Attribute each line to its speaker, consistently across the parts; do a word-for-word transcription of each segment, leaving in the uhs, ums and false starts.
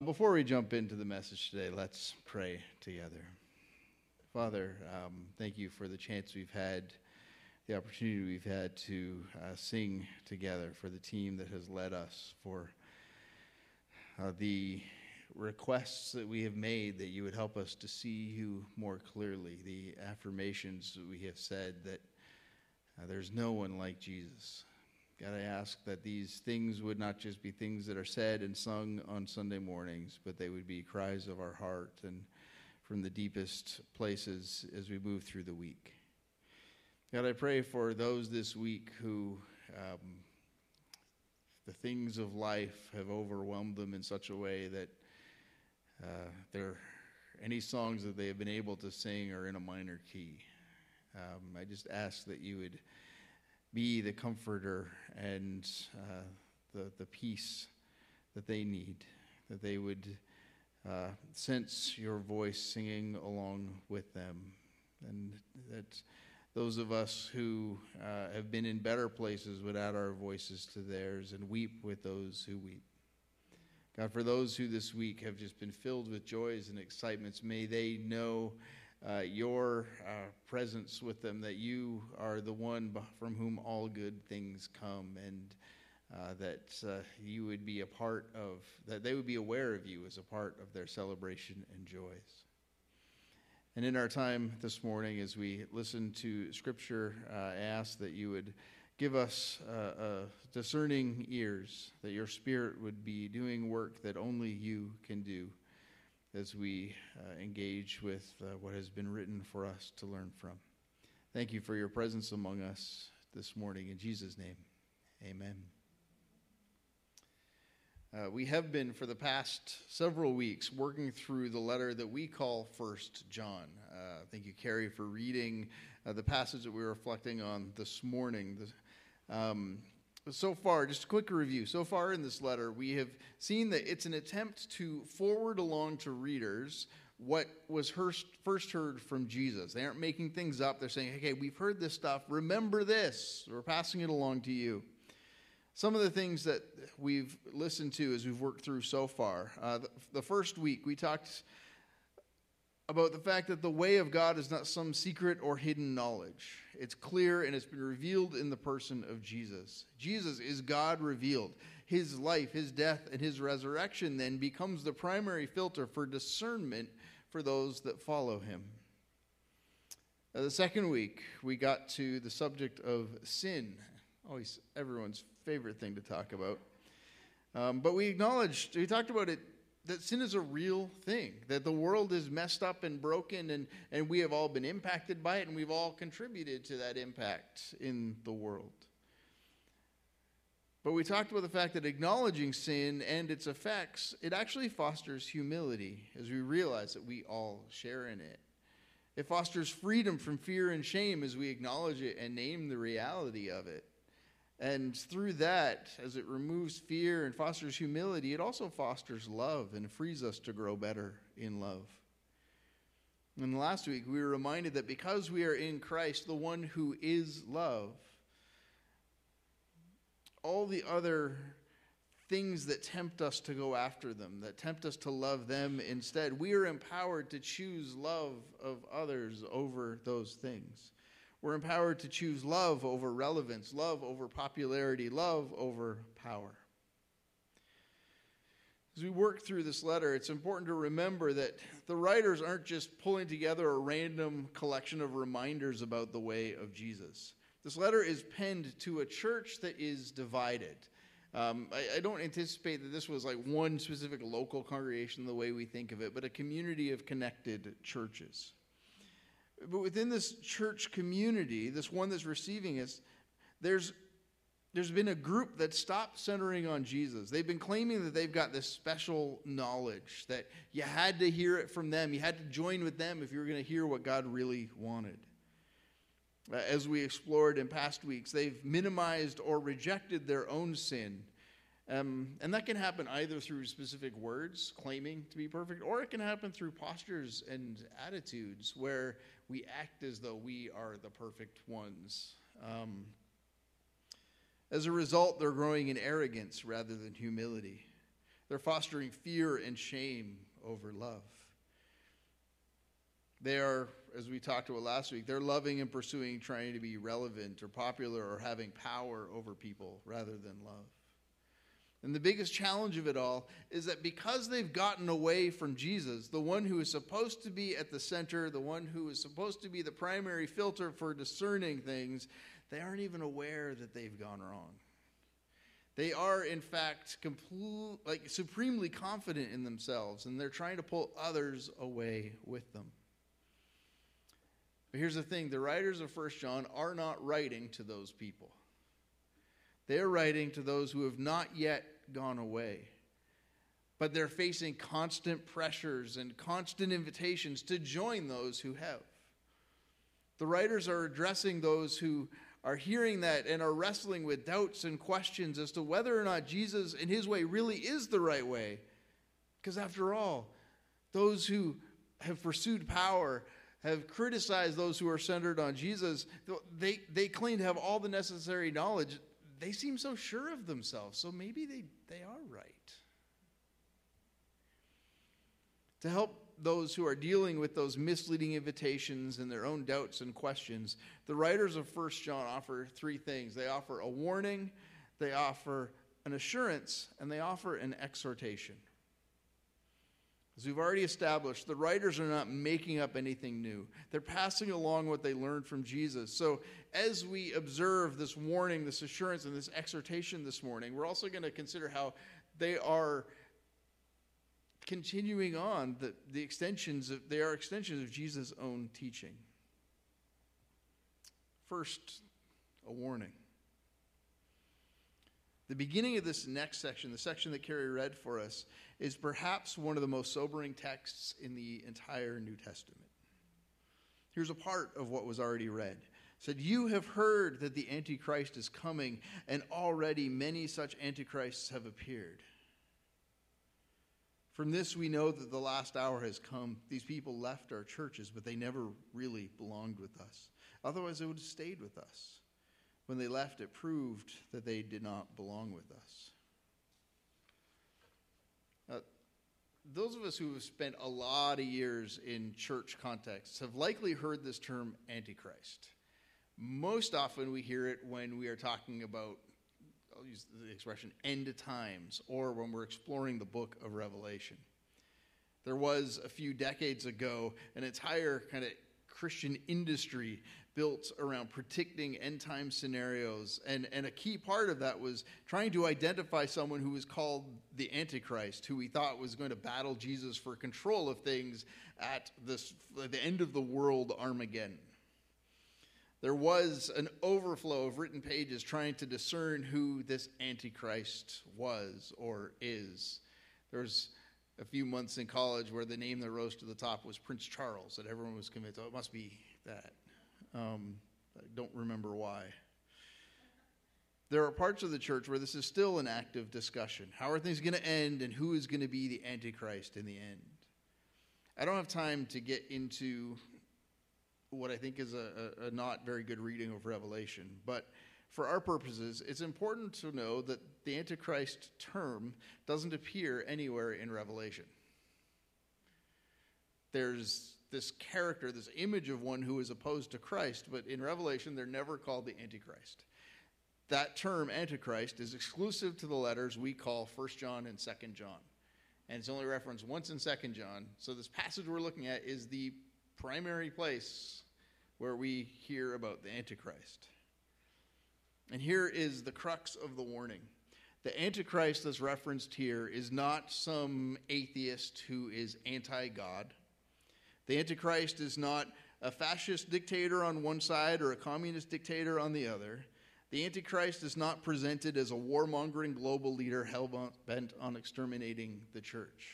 Speaker 1: before we jump into the message today, let's pray together. Father, um, thank you for the chance we've had, the opportunity we've had to uh, sing together, for the team that has led us, for uh, the requests that we have made that you would help us to see you more clearly, the affirmations that we have said that uh, there's no one like Jesus. God, I ask that these things would not just be things that are said and sung on Sunday mornings, but they would be cries of our heart and from the deepest places as we move through the week. God, I pray for those this week who um, the things of life have overwhelmed them in such a way that uh, there any songs that they have been able to sing are in a minor key. Um, I just ask that you would be the comforter and uh, the the peace that they need, that they would uh, sense your voice singing along with them, and that those of us who uh, have been in better places would add our voices to theirs and weep with those who weep. God, for those who this week have just been filled with joys and excitements, may they know Uh, your uh, presence with them, that you are the one from whom all good things come, and uh, that uh, you would be a part of, that they would be aware of you as a part of their celebration and joys. And in our time this morning, as we listen to Scripture, uh, I ask that you would give us uh, uh, discerning ears, that your Spirit would be doing work that only you can do, as we uh, engage with uh, what has been written for us to learn from. Thank you for your presence among us this morning. In Jesus' name, amen. Uh, we have been, for the past several weeks, working through the letter that we call First John. Uh, thank you, Carrie, for reading uh, the passage that we were reflecting on this morning. The, um, So far, just a quick review. So far in this letter, we have seen that it's an attempt to forward along to readers what was first heard from Jesus. They aren't making things up. They're saying, okay, we've heard this stuff. Remember this. We're passing it along to you. Some of the things that we've listened to as we've worked through so far. Uh, the, the first week, we talked about the fact that the way of God is not some secret or hidden knowledge. It's clear and it's been revealed in the person of Jesus. Jesus is God revealed. His life, his death, and his resurrection then becomes the primary filter for discernment for those that follow him. Uh, the second week, we got to the subject of sin. Always everyone's favorite thing to talk about. Um, but we acknowledged, we talked about it, that sin is a real thing, that the world is messed up and broken, and, and we have all been impacted by it, and we've all contributed to that impact in the world. But we talked about the fact that acknowledging sin and its effects, it actually fosters humility as we realize that we all share in it. It fosters freedom from fear and shame as we acknowledge it and name the reality of it. And through that, as it removes fear and fosters humility, it also fosters love and frees us to grow better in love. And last week, we were reminded that because we are in Christ, the one who is love, all the other things that tempt us to go after them, that tempt us to love them instead, we are empowered to choose love of others over those things. We're empowered to choose love over relevance, love over popularity, love over power. As we work through this letter, it's important to remember that the writers aren't just pulling together a random collection of reminders about the way of Jesus. This letter is penned to a church that is divided. Um, I, I don't anticipate that this was like one specific local congregation the way we think of it, but a community of connected churches. But within this church community, this one that's receiving us, there's there's been a group that stopped centering on Jesus. They've been claiming that they've got this special knowledge, that you had to hear it from them. You had to join with them if you were going to hear what God really wanted. As we explored in past weeks, they've minimized or rejected their own sin. Um, and that can happen either through specific words claiming to be perfect, or it can happen through postures and attitudes where we act as though we are the perfect ones. Um, as a result, they're growing in arrogance rather than humility. They're fostering fear and shame over love. They are, as we talked about last week, they're loving and pursuing, trying to be relevant or popular or having power over people rather than love. And the biggest challenge of it all is that because they've gotten away from Jesus, the one who is supposed to be at the center, the one who is supposed to be the primary filter for discerning things, they aren't even aware that they've gone wrong. They are, in fact, complete, like supremely confident in themselves, and they're trying to pull others away with them. But here's the thing, the writers of First John are not writing to those people. They are writing to those who have not yet gone away. But they're facing constant pressures and constant invitations to join those who have. The writers are addressing those who are hearing that and are wrestling with doubts and questions as to whether or not Jesus in his way really is the right way. Because after all, those who have pursued power, have criticized those who are centered on Jesus, they, they claim to have all the necessary knowledge. They seem so sure of themselves, so maybe they, they are right. To help those who are dealing with those misleading invitations and their own doubts and questions, the writers of First John offer three things. They offer a warning, they offer an assurance, and they offer an exhortation. As we've already established, the writers are not making up anything new. They're passing along what they learned from Jesus. So as we observe this warning, this assurance, and this exhortation this morning, we're also going to consider how they are continuing on the, the extensions of, they are extensions of Jesus' own teaching. First, a warning. The beginning of this next section, the section that Carrie read for us, is perhaps one of the most sobering texts in the entire New Testament. Here's a part of what was already read. It said, "You have heard that the Antichrist is coming, and already many such Antichrists have appeared. From this we know that the last hour has come. These people left our churches, but they never really belonged with us. Otherwise they would have stayed with us. When they left, it proved that they did not belong with us." Now, those of us who have spent a lot of years in church contexts have likely heard this term Antichrist. Most often we hear it when we are talking about, I'll use the expression, end times, or when we're exploring the book of Revelation. There was, a few decades ago, an entire kind of Christian industry built around predicting end-time scenarios, and, and a key part of that was trying to identify someone who was called the Antichrist, who we thought was going to battle Jesus for control of things at this, the end of the world Armageddon. There was an overflow of written pages trying to discern who this Antichrist was or is. There was a few months in college where the name that rose to the top was Prince Charles, and everyone was convinced, oh, it must be that. Um, I don't remember why. There are parts of the church where this is still an active discussion. How are things going to end, and who is going to be the Antichrist in the end? I don't have time to get into what I think is a, a, a not very good reading of Revelation, but for our purposes, it's important to know that the Antichrist term doesn't appear anywhere in Revelation. There's this character, this image of one who is opposed to Christ, but in Revelation, they're never called the Antichrist. That term, Antichrist, is exclusive to the letters we call First John and Second John. And it's only referenced once in Second John. So this passage we're looking at is the primary place where we hear about the Antichrist. And here is the crux of the warning. The Antichrist that's referenced here is not some atheist who is anti-God. The Antichrist is not a fascist dictator on one side or a communist dictator on the other. The Antichrist is not presented as a warmongering global leader hell-bent on exterminating the church.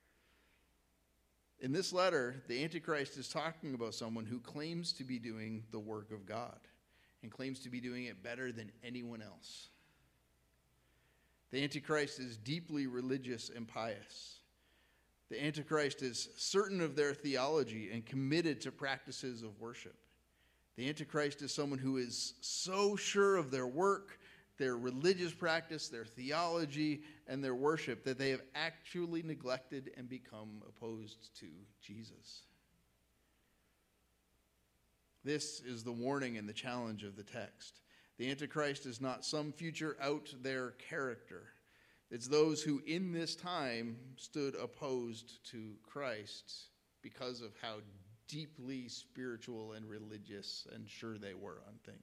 Speaker 1: In this letter, the Antichrist is talking about someone who claims to be doing the work of God and claims to be doing it better than anyone else. The Antichrist is deeply religious and pious. The Antichrist is certain of their theology and committed to practices of worship. The Antichrist is someone who is so sure of their work, their religious practice, their theology, and their worship, that they have actually neglected and become opposed to Jesus. This is the warning and the challenge of the text. The Antichrist is not some future out there character. It's those who in this time stood opposed to Christ because of how deeply spiritual and religious and sure they were on things.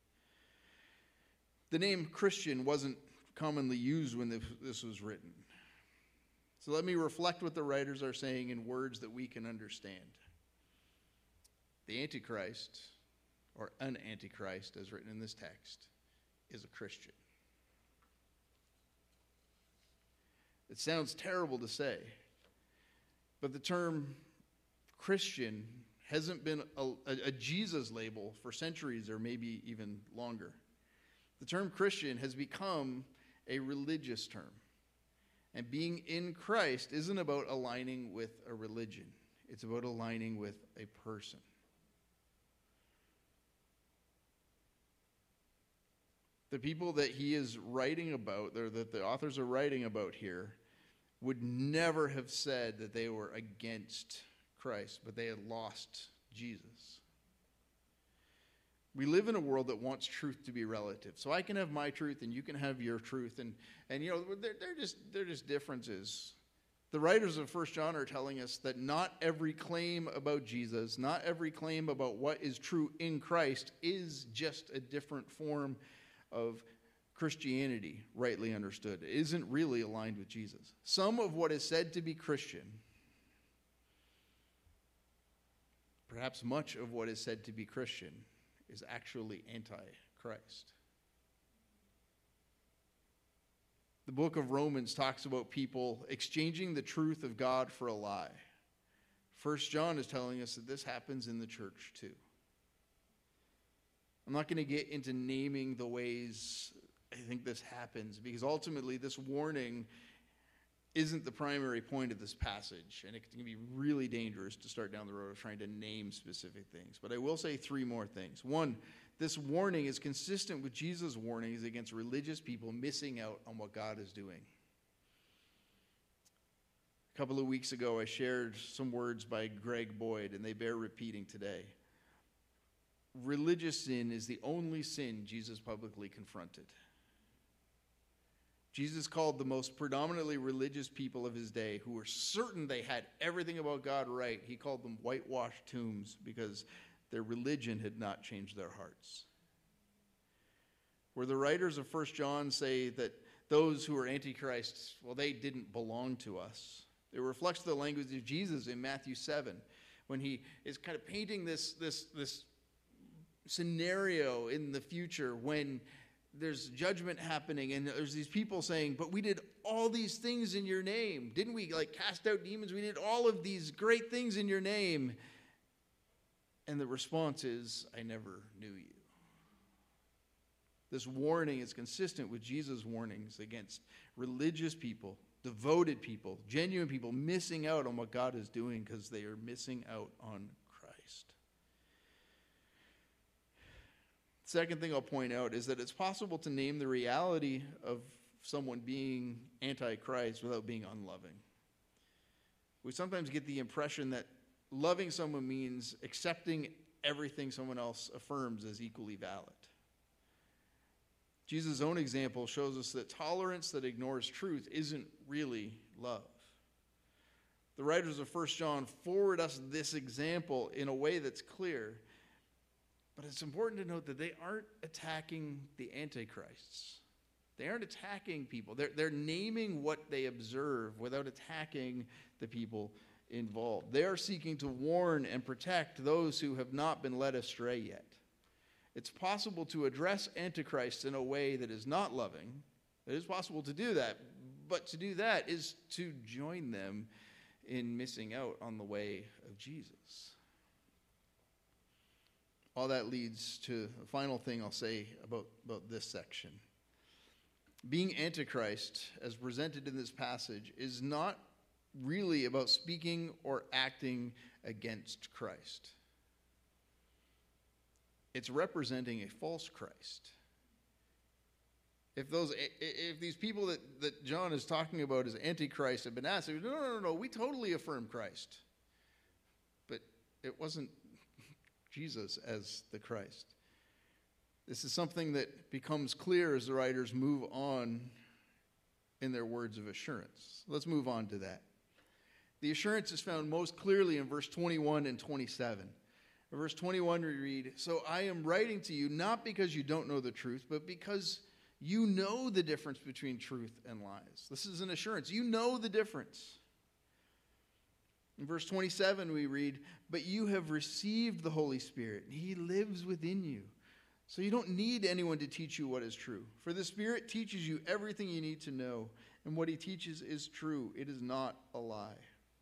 Speaker 1: The name Christian wasn't commonly used when this was written. So let me reflect what the writers are saying in words that we can understand. The Antichrist, or an Antichrist as written in this text, is a Christian. It sounds terrible to say, but the term Christian hasn't been a, a, a Jesus label for centuries or maybe even longer. The term Christian has become a religious term. And being in Christ isn't about aligning with a religion. It's about aligning with a person. The people that he is writing about, or that the authors are writing about here, would never have said that they were against Christ, but they had lost Jesus. We live in a world that wants truth to be relative. So I can have my truth and you can have your truth. And, and you know, they're, they're, just, they're just differences. The writers of First John are telling us that not every claim about Jesus, not every claim about what is true in Christ is just a different form of Christianity, rightly understood. It isn't really aligned with Jesus. Some of what is said to be Christian, perhaps much of what is said to be Christian, is actually anti-Christ. The book of Romans talks about people exchanging the truth of God for a lie. First John is telling us that this happens in the church too. I'm not going to get into naming the ways I think this happens, because ultimately this warning isn't the primary point of this passage, and it can be really dangerous to start down the road of trying to name specific things. But I will say three more things. One, this warning is consistent with Jesus' warnings against religious people missing out on what God is doing. A couple of weeks ago, I shared some words by Greg Boyd, and they bear repeating today. Religious sin is the only sin Jesus publicly confronted. Jesus called the most predominantly religious people of his day, who were certain they had everything about God right, he called them whitewashed tombs because their religion had not changed their hearts. Where the writers of First John say that those who are antichrists, well, they didn't belong to us. It reflects the language of Jesus in Matthew seven, when he is kind of painting this, this, this scenario in the future when there's judgment happening, and there's these people saying, but we did all these things in your name. Didn't we like cast out demons? We did all of these great things in your name. And the response is, I never knew you. This warning is consistent with Jesus' warnings against religious people, devoted people, genuine people missing out on what God is doing because they are missing out on Christ. Second thing I'll point out is that it's possible to name the reality of someone being anti-Christ without being unloving. We sometimes get the impression that loving someone means accepting everything someone else affirms as equally valid. Jesus' own example shows us that tolerance that ignores truth isn't really love. The writers of First John forward us this example in a way that's clear. But it's important to note that they aren't attacking the antichrists. They aren't attacking people. They're, they're naming what they observe without attacking the people involved. They are seeking to warn and protect those who have not been led astray yet. It's possible to address antichrists in a way that is not loving. It is possible to do that. But to do that is to join them in missing out on the way of Jesus. All that leads to the final thing I'll say about, about this section. Being antichrist, as presented in this passage, is not really about speaking or acting against Christ. It's representing a false Christ. If those, if these people that, that John is talking about as Antichrist have been asked, no, no, no, no, we totally affirm Christ. But it wasn't Jesus as the Christ. This is something that becomes clear as the writers move on in their words of assurance. Let's move on to that. The assurance is found most clearly in verse twenty-one and twenty-seven. In verse twenty-one we read, "So I am writing to you not because you don't know the truth, but because you know the difference between truth and lies." This is an assurance. You know the difference. In verse twenty-seven we read, "But you have received the Holy Spirit, and He lives within you. So you don't need anyone to teach you what is true. For the Spirit teaches you everything you need to know, and what He teaches is true. It is not a lie."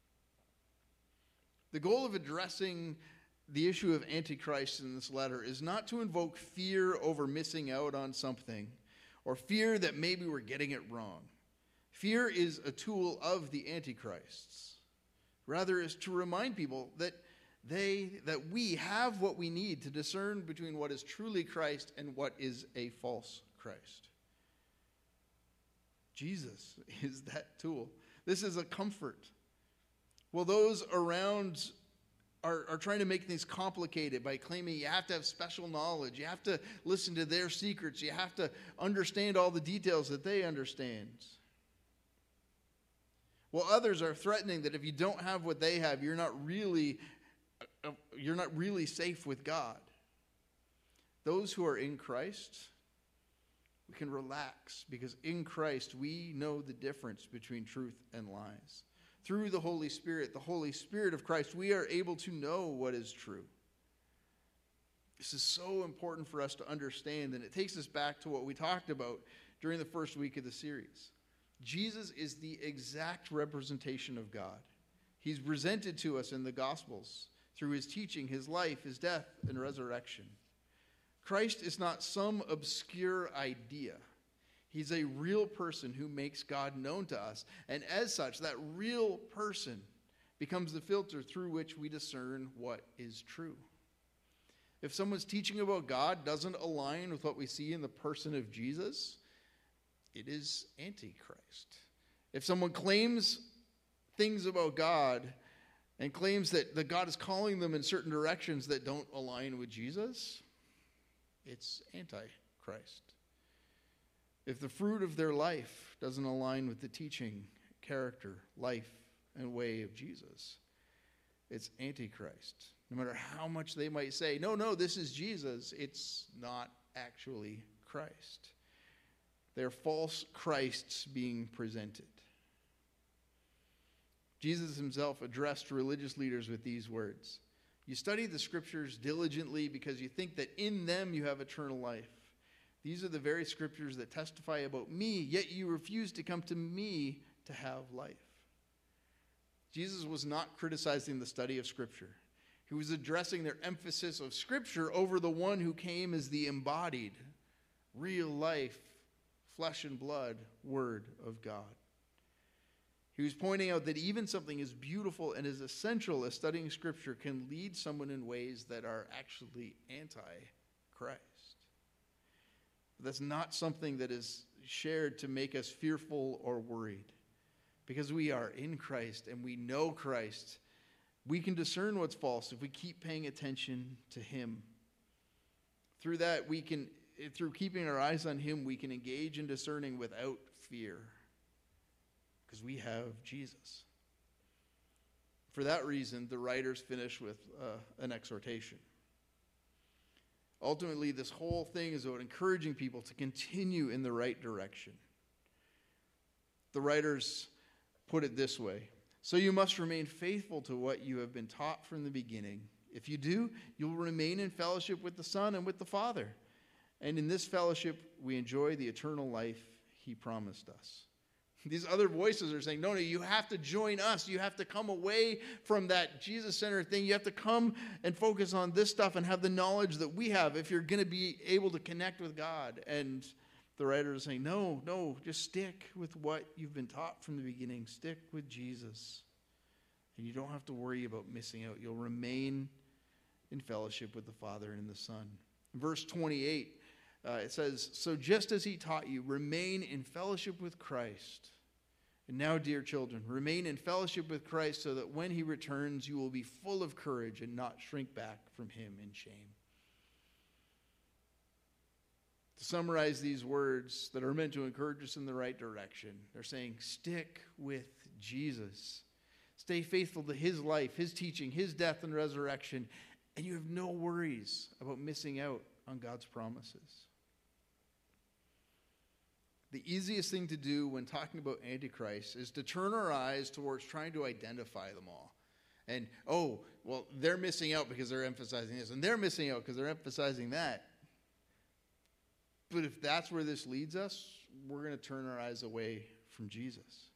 Speaker 1: The goal of addressing the issue of Antichrist in this letter is not to invoke fear over missing out on something, or fear that maybe we're getting it wrong. Fear is a tool of the Antichrists. Rather, is to remind people that they, that we have what we need to discern between what is truly Christ and what is a false Christ. Jesus is that tool. This is a comfort. Well, those around are, are trying to make things complicated by claiming you have to have special knowledge. You have to listen to their secrets. You have to understand all the details that they understand. Well, others are threatening that if you don't have what they have, you're not really, you're not really safe with God. Those who are in Christ, we can relax because in Christ we know the difference between truth and lies. Through the Holy Spirit, the Holy Spirit of Christ, we are able to know what is true. This is so important for us to understand, and it takes us back to what we talked about during the first week of the series. Jesus is the exact representation of God. He's presented to us in the Gospels through His teaching, His life, His death, and resurrection. Christ is not some obscure idea. He's a real person who makes God known to us. And as such, that real person becomes the filter through which we discern what is true. If someone's teaching about God doesn't align with what we see in the person of Jesus, it is Antichrist. If someone claims things about God and claims that, that God is calling them in certain directions that don't align with Jesus, it's Antichrist. If the fruit of their life doesn't align with the teaching, character, life, and way of Jesus, it's Antichrist. No matter how much they might say, no, no, this is Jesus, it's not actually Christ. They're false Christs being presented. Jesus himself addressed religious leaders with these words. You study the scriptures diligently because you think that in them you have eternal life. These are the very scriptures that testify about me, yet you refuse to come to me to have life. Jesus was not criticizing the study of Scripture. He was addressing their emphasis of Scripture over the one who came as the embodied, real life, flesh and blood Word of God. He was pointing out that even something as beautiful and as essential as studying Scripture can lead someone in ways that are actually anti-Christ. But that's not something that is shared to make us fearful or worried. Because we are in Christ and we know Christ, we can discern what's false if we keep paying attention to Him. Through that, we can, through keeping our eyes on Him, we can engage in discerning without fear. Because we have Jesus. For that reason, the writers finish with uh, an exhortation. Ultimately, this whole thing is about encouraging people to continue in the right direction. The writers put it this way: so you must remain faithful to what you have been taught from the beginning. If you do, you'll remain in fellowship with the Son and with the Father. And in this fellowship, we enjoy the eternal life He promised us. These other voices are saying, no, no, you have to join us. You have to come away from that Jesus-centered thing. You have to come and focus on this stuff and have the knowledge that we have if you're going to be able to connect with God. And the writer is saying, no, no, just stick with what you've been taught from the beginning. Stick with Jesus. And you don't have to worry about missing out. You'll remain in fellowship with the Father and the Son. In verse twenty-eight, Uh, it says, so just as he taught you, remain in fellowship with Christ. And now, dear children, remain in fellowship with Christ so that when he returns, you will be full of courage and not shrink back from him in shame. To summarize these words that are meant to encourage us in the right direction, they're saying, stick with Jesus. Stay faithful to his life, his teaching, his death and resurrection, and you have no worries about missing out on God's promises. The easiest thing to do when talking about Antichrist is to turn our eyes towards trying to identify them all. And, oh, well, they're missing out because they're emphasizing this, and they're missing out because they're emphasizing that. But if that's where this leads us, we're going to turn our eyes away from Jesus.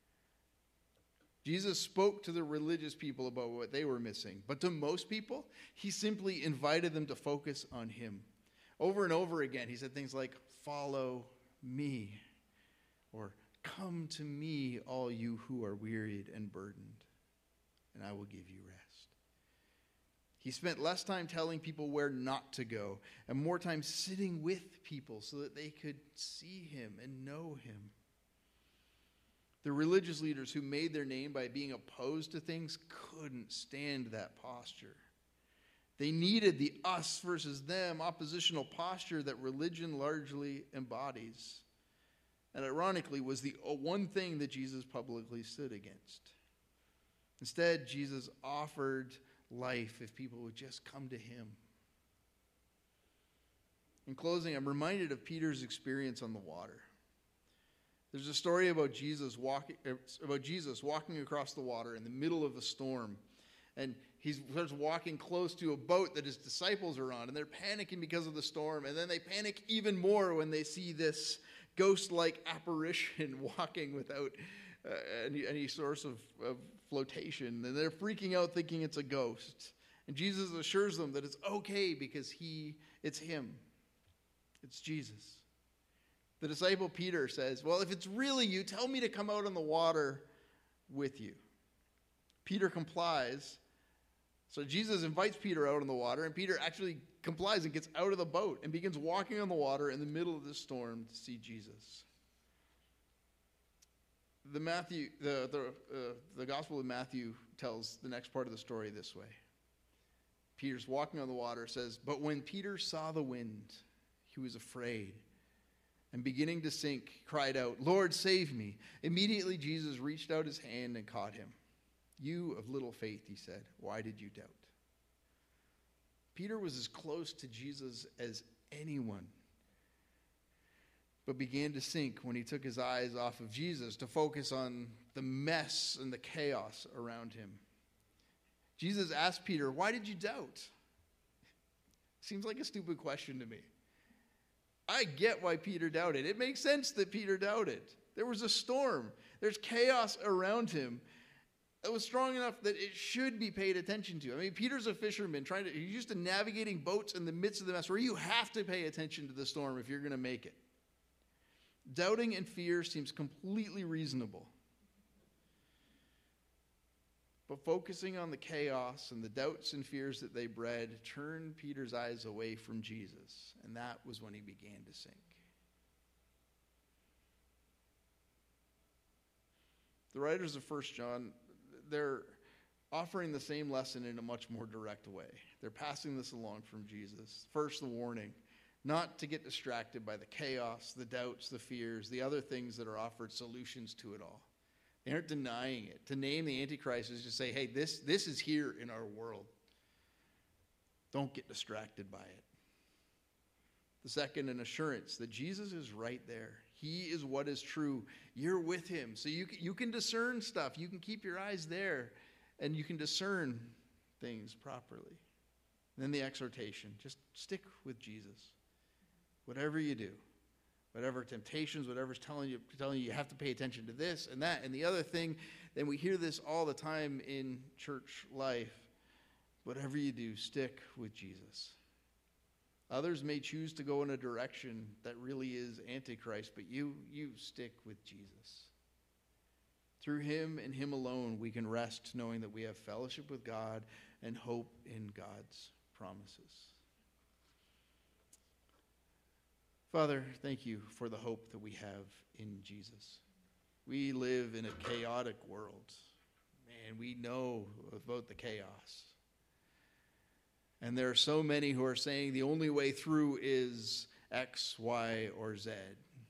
Speaker 1: Jesus spoke to the religious people about what they were missing, but to most people, he simply invited them to focus on him. Over and over again, he said things like, follow me, or come to me, all you who are wearied and burdened, and I will give you rest. He spent less time telling people where not to go and more time sitting with people so that they could see him and know him. The religious leaders who made their name by being opposed to things couldn't stand that posture. They needed the us versus them oppositional posture that religion largely embodies. And ironically, was the one thing that Jesus publicly stood against. Instead, Jesus offered life if people would just come to him. In closing, I'm reminded of Peter's experience on the water. There's a story about Jesus walking about Jesus walking across the water in the middle of a storm. And he starts walking close to a boat that his disciples are on, and they're panicking because of the storm. And then they panic even more when they see this ghost-like apparition walking without uh, any, any source of, of flotation. And they're freaking out thinking it's a ghost. And Jesus assures them that it's okay because he, it's him. It's Jesus. The disciple Peter says, well, if it's really you, tell me to come out on the water with you. Peter complies. So Jesus invites Peter out on the water, and Peter actually complies and gets out of the boat and begins walking on the water in the middle of this storm to see Jesus. The Matthew, the the, uh, the Gospel of Matthew tells the next part of the story this way. Peter's walking on the water, says, but when Peter saw the wind, he was afraid, and beginning to sink, cried out, Lord, save me. Immediately Jesus reached out his hand and caught him. You of little faith, he said, why did you doubt? Peter was as close to Jesus as anyone, but began to sink when he took his eyes off of Jesus to focus on the mess and the chaos around him. Jesus asked Peter, why did you doubt? Seems like a stupid question to me. I get why Peter doubted. It makes sense that Peter doubted. There was a storm. There's chaos around him. It was strong enough that it should be paid attention to. I mean, Peter's a fisherman trying to, he's used to navigating boats in the midst of the mess where you have to pay attention to the storm if you're going to make it. Doubting and fear seems completely reasonable. But focusing on the chaos and the doubts and fears that they bred turned Peter's eyes away from Jesus. And that was when he began to sink. The writers of First John, they're offering the same lesson in a much more direct way. They're passing this along from Jesus. First, the warning, not to get distracted by the chaos, the doubts, the fears, the other things that are offered solutions to it all. They aren't denying it. To name the Antichrist is to say, hey, this, this is here in our world. Don't get distracted by it. The second, an assurance that Jesus is right there. He is what is true. You're with him. So you can, you can discern stuff. You can keep your eyes there, and you can discern things properly. And then the exhortation, just stick with Jesus. Whatever you do. Whatever temptations, whatever's telling you, telling you you have to pay attention to this and that and the other thing, then we hear this all the time in church life. Whatever you do, stick with Jesus. Others may choose to go in a direction that really is Antichrist, but you, you stick with Jesus. Through him and him alone, we can rest knowing that we have fellowship with God and hope in God's promises. Father, thank you for the hope that we have in Jesus. We live in a chaotic world, and we know about the chaos. And there are so many who are saying the only way through is X, Y, or Z.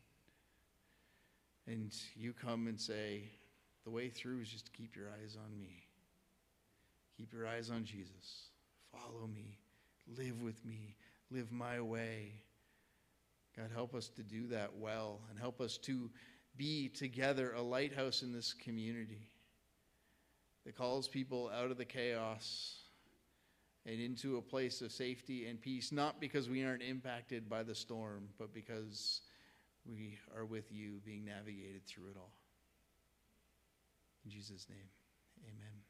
Speaker 1: And you come and say, the way through is just to keep your eyes on me. Keep your eyes on Jesus. Follow me. Live with me. Live my way. God, help us to do that well, and help us to be together a lighthouse in this community that calls people out of the chaos and into a place of safety and peace, not because we aren't impacted by the storm, but because we are with you being navigated through it all. In Jesus' name, amen.